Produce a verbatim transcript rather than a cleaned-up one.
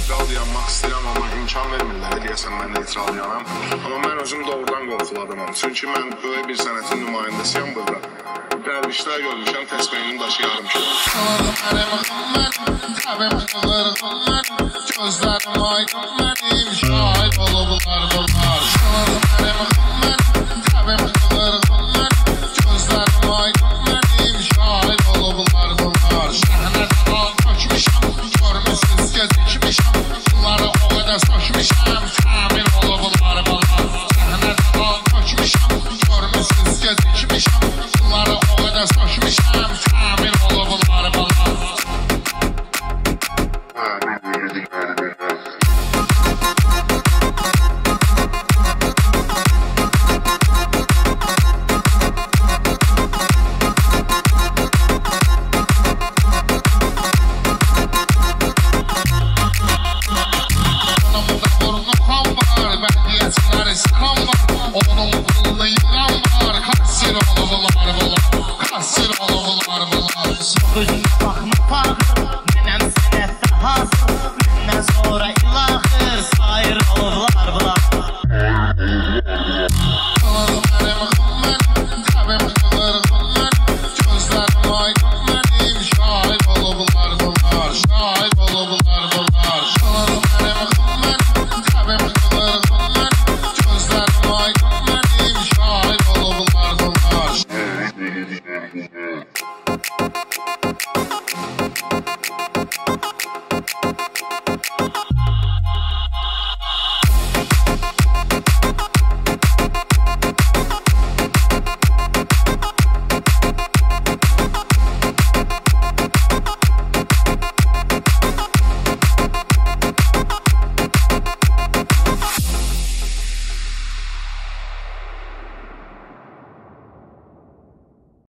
neytral dayanmaq istəyirəm, amma imkan vermirlər, deyəsən mən neytral dayanam. Amma mən özüm doğrudan qorxulu adamam. Çünki mən böyük bir sənətin nümayəndəsiyəm burada. Dərvişlər görmüşəm, təsbihinin daşı yarım kilo. Gözlərim aydın mənim, şahid olublar bunlar. Şanım mənim mən, təbim qılırdım mən. Gözlərim aydın mənim, şahid olublar bunlar. Səhnədən tökmüşəm, görmüsünüz gecikmişəm. Bunları o qədər sökmüşəm, təmin olublar bunlar. Səhnədən tökmüşəm, görmüsünüz gecikmişəm. Bunları o qədər sökmüşəm, təmin olublar bunlar.